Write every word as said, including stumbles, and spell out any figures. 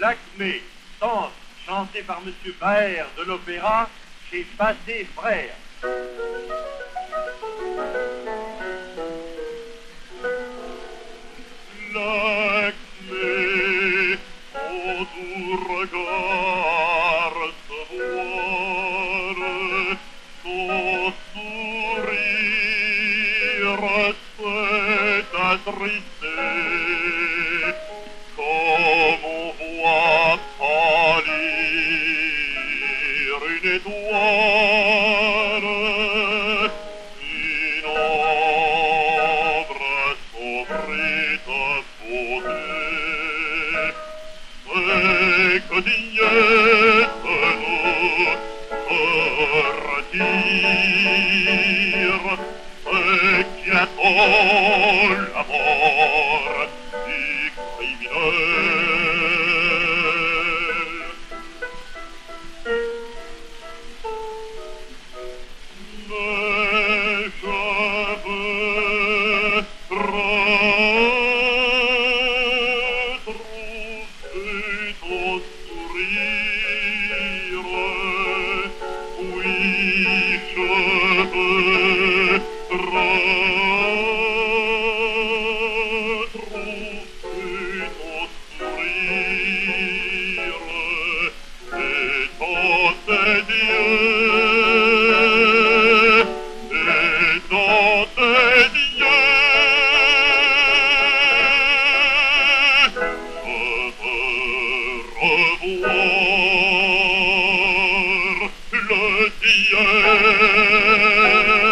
L'acmé, danse, chanté par Monsieur Baer de l'opéra chez Passé Frères. L'acmé, au doux regard se voir, ton sourire s'est attristé, comme on voit pâlir une étoile, une ombre s'ouvrit à côté. C'est que Dignette nous retire, c'est qui attend la mort du criminel. Mais je veux retrouver ton sourire. Oui, je veux retrouver ton sourire et dans tes yeux, et dans tes yeux, je veux revoir le ciel.